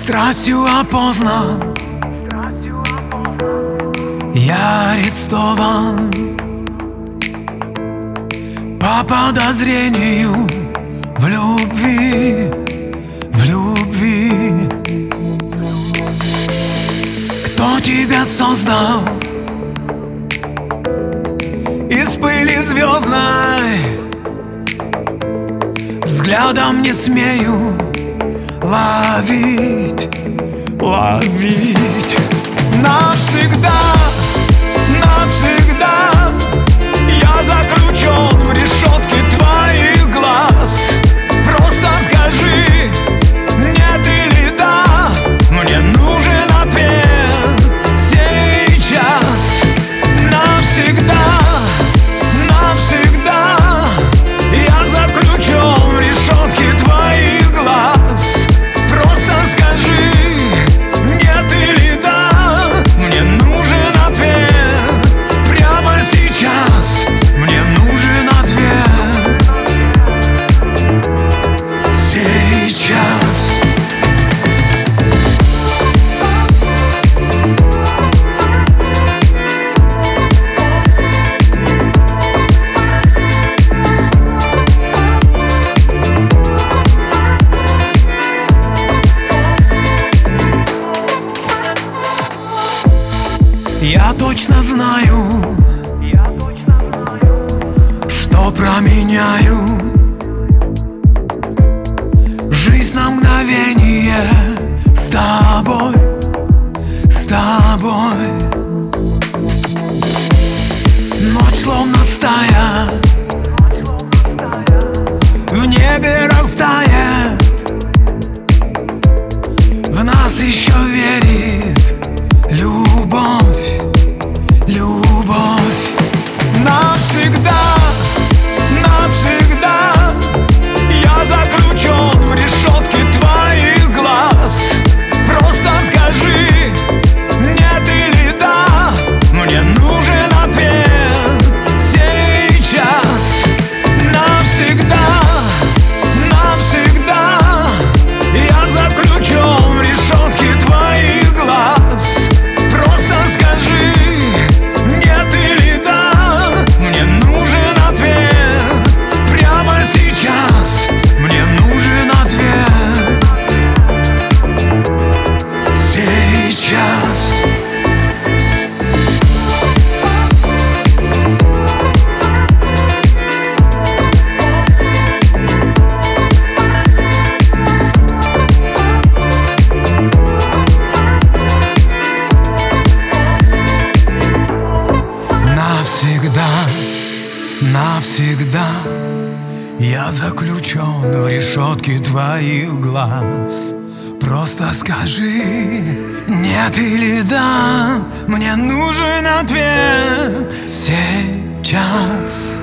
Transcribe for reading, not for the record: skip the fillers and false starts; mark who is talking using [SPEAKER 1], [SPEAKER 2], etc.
[SPEAKER 1] Страстью опознан, я арестован по подозрению в любви, в любви. Кто тебя создал из пыли звездной? Взглядом не смею ловить, ловить. Навсегда, навсегда я заключен в решетке твоих глаз. Просто скажи, нет или да, мне нужен ответ сейчас. Навсегда, навсегда я заключен в решетке твоих глаз. Просто скажи, нет или да, мне нужен ответ прямо сейчас. Мне нужен ответ сейчас. Я точно знаю, что променяю жизнь на мгновение с тобой, с тобой. Ночь словно стая в небе растает, в нас еще верит любовь, любовь. Навсегда, навсегда я заключен в решетке твоих глаз. Просто скажи, нет или да, мне нужен ответ сейчас. Навсегда, навсегда я заключен в решетке твоих глаз. Просто скажи, нет или да, мне нужен ответ прямо сейчас. Мне нужен ответ сейчас. Навсегда, навсегда я заключен в решетке твоих глаз. Просто скажи, нет или да, мне нужен ответ сейчас.